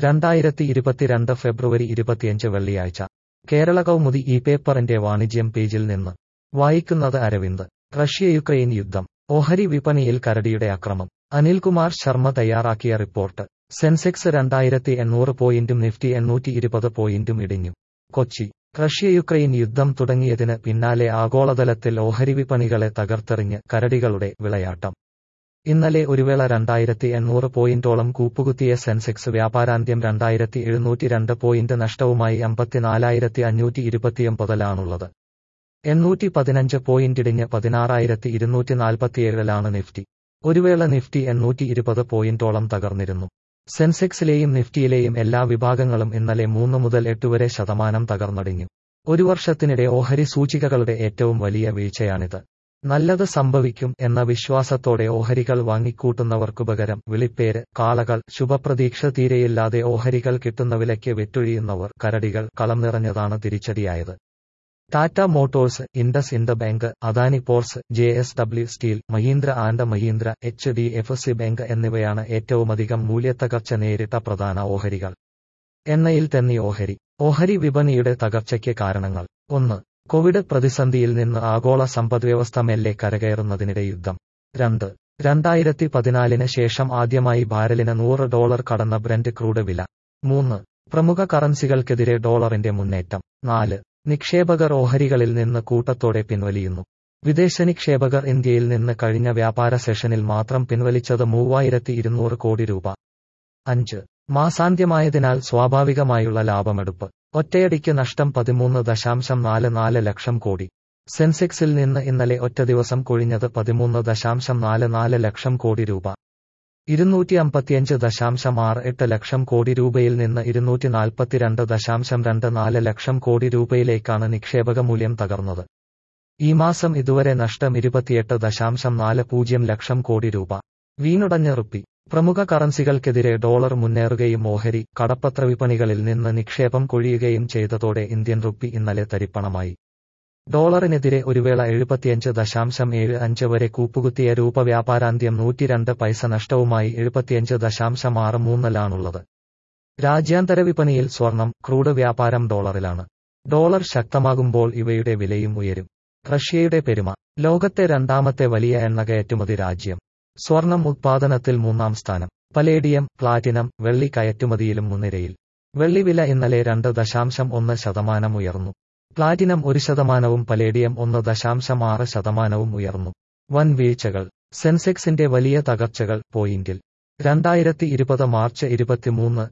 2022 ഫെബ്രുവരി 25 വെള്ളിയാഴ്ച കേരള കൗമുദി ഈ പേപ്പറിന്റെ വാണിജ്യം പേജിൽ നിന്ന് വായിക്കുന്നത് അരവിന്ദ്. റഷ്യ-യുക്രൈൻ യുദ്ധം, ഓഹരി വിപണിയിൽ കരടിയുടെ ആക്രമം. അനിൽകുമാർ ശർമ്മ തയ്യാറാക്കിയ റിപ്പോർട്ട്. സെൻസെക്സ് 2800 പോയിന്റും നിഫ്റ്റി 820 പോയിന്റും ഇടിഞ്ഞു. കൊച്ചി. റഷ്യ-യുക്രൈൻ യുദ്ധം തുടങ്ങിയതിന് പിന്നാലെ ആഗോളതലത്തിൽ ഓഹരി വിപണികളെ തകർത്തെറിഞ്ഞ് കരടികളുടെ വിളയാട്ടം. ഇന്നലെ ഒരുവേള 2800 പോയിന്റോളം കൂപ്പുകുത്തിയ സെൻസെക്സ് വ്യാപാരാന്ത്യം 2702 പോയിന്റ് നഷ്ടവുമായി 54,529-ലാണുള്ളത്. 815 പോയിന്റിടിഞ്ഞ് 16,247-ലാണ് നിഫ്റ്റി. ഒരുവേള നിഫ്റ്റി 820 പോയിന്റോളം തകർന്നിരുന്നു. സെൻസെക്സിലെയും നിഫ്റ്റിയിലെയും എല്ലാ വിഭാഗങ്ങളും ഇന്നലെ 3 മുതൽ 8 വരെ ശതമാനം തകർന്നടിഞ്ഞു. ഒരു വർഷത്തിനിടെ ഓഹരി സൂചികകളുടെ ഏറ്റവും വലിയ വീഴ്ചയാണിത്. നല്ലത് സംഭവിക്കും എന്ന വിശ്വാസത്തോടെ ഓഹരികൾ വാങ്ങിക്കൂട്ടുന്നവർക്കുപകരം വിളിപ്പേര്, കാളകൾ, ശുഭപ്രതീക്ഷ തീരെയില്ലാതെ ഓഹരികൾ കിട്ടുന്ന വിലയ്ക്ക് വിറ്റൊഴിയുന്നവർ കരടികൾ കളം നിറഞ്ഞതാണ് തിരിച്ചടിയായത്. Tata motors, IndusInd bank, Adani ports, JSW steel, Mahindra and Mahindra, HDFC bank എന്നിവയാണ് ഏറ്റവുമധികം മൂല്യത്തകർച്ച നേരിട്ട പ്രധാന ഓഹരികൾ. എണ്ണയിൽ തെന്നി ഓഹരി. ഓഹരി വിപണിയുടെ തകർച്ചയ്ക്ക് കാരണങ്ങൾ. 1. കോവിഡ് പ്രതിസന്ധിയിൽ നിന്ന് ആഗോള സമ്പദ്വ്യവസ്ഥ മെല്ലെ കരകയറുന്നതിനിടെ യുദ്ധം. 2. 2014 ശേഷം ആദ്യമായി ബാരലിന് $100 കടന്ന ബ്രന്റ് ക്രൂഡ് വില. 3. പ്രമുഖ കറൻസികൾക്കെതിരെ ഡോളറിന്റെ മുന്നേറ്റം. 4. നിക്ഷേപകർ ഓഹരികളിൽ നിന്ന് കൂട്ടത്തോടെ പിൻവലിയുന്നു. വിദേശ നിക്ഷേപകർ ഇന്ത്യയിൽ നിന്ന് കഴിഞ്ഞ വ്യാപാര സെഷനിൽ മാത്രം പിൻവലിച്ചത് 3200 കോടി രൂപ. 5. മാസാന്ത്യമായതിനാൽ സ്വാഭാവികമായുള്ള ലാഭമെടുപ്പ്. ഒറ്റയടിക്ക് നഷ്ടം 13.44 ലക്ഷം കോടി. സെൻസെക്സിൽ നിന്ന് ഇന്നലെ ഒറ്റ ദിവസം കൊഴിഞ്ഞത് 13.44 ലക്ഷം കോടി രൂപ. 255.68 ലക്ഷം കോടി രൂപയിൽ നിന്ന് 242.24 ലക്ഷം കോടി രൂപയിലേക്കാണ് നിക്ഷേപക മൂല്യം തകർന്നത്. ഈ മാസം ഇതുവരെ നഷ്ടം 28.40 ലക്ഷം കോടി രൂപ. വീണുടഞ്ഞ റുപ്പി. പ്രമുഖ കറൻസികൾക്കെതിരെ ഡോളർ മുന്നേറുകയും ഓഹരി, കടപ്പത്ര വിപണികളിൽ നിന്ന് നിക്ഷേപം കൊഴിയുകയും ചെയ്തതോടെ ഇന്ത്യൻ റുപ്പി ഇന്നലെ തരിപ്പണമായി. ഡോളറിനെതിരെ ഒരുവേള 75.75 വരെ കൂപ്പുകുത്തിയ രൂപ വ്യാപാരാന്ത്യം 102 പൈസ നഷ്ടവുമായി 75.63-ലാണുള്ളത്. രാജ്യാന്തര വിപണിയിൽ സ്വർണം, ക്രൂഡ് വ്യാപാരം ഡോളറിലാണ്. ഡോളർ ശക്തമാകുമ്പോൾ ഇവയുടെ വിലയും ഉയരും. റഷ്യയുടെ പെരുമ. ലോകത്തെ രണ്ടാമത്തെ വലിയ എണ്ണ കയറ്റുമതി രാജ്യം. സ്വർണം ഉത്പാദനത്തിൽ 3-ാം സ്ഥാനം. പലേഡിയം, പ്ലാറ്റിനം, വെള്ളി കയറ്റുമതിയിലും മുൻനിരയിൽ. വെള്ളി വില ഇന്നലെ 2.1% ഉയർന്നു. പ്ലാറ്റിനം 1%, പലേഡിയം 1.6% ഉയർന്നു. വൻ വീഴ്ചകൾ. സെൻസെക്സിന്റെ വലിയ തകർച്ചകൾ. പോയിന്റിൽ 2020 March 23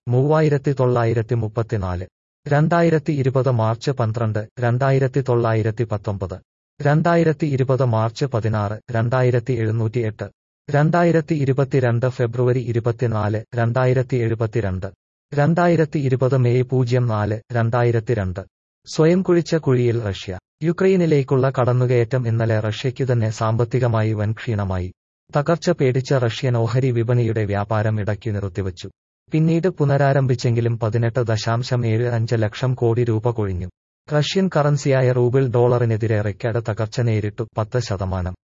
3934. 2020 March 12 2919. 2020 March 16 2708. 2022 February 24 2072. 2020 May 04 2002. സ്വയം കുഴിച്ച കുഴിയിൽ റഷ്യ. യുക്രൈനിലേക്കുള്ള കടന്നുകയറ്റം ഇന്നലെ റഷ്യയ്ക്കു തന്നെ സാമ്പത്തികമായി വൻ ക്ഷീണമായി. തകർച്ച പേടിച്ച റഷ്യൻ ഓഹരി വിപണിയുടെ വ്യാപാരം ഇടയ്ക്കു നിർത്തിവച്ചു. പിന്നീട് പുനരാരംഭിച്ചെങ്കിലും 18.75 ലക്ഷം കോടി രൂപ കൊഴിഞ്ഞു. റഷ്യൻ കറൻസിയായ റൂബിൾ ഡോളറിനെതിരെ റെക്കോർഡ് തകർച്ച നേരിട്ടു. 10%.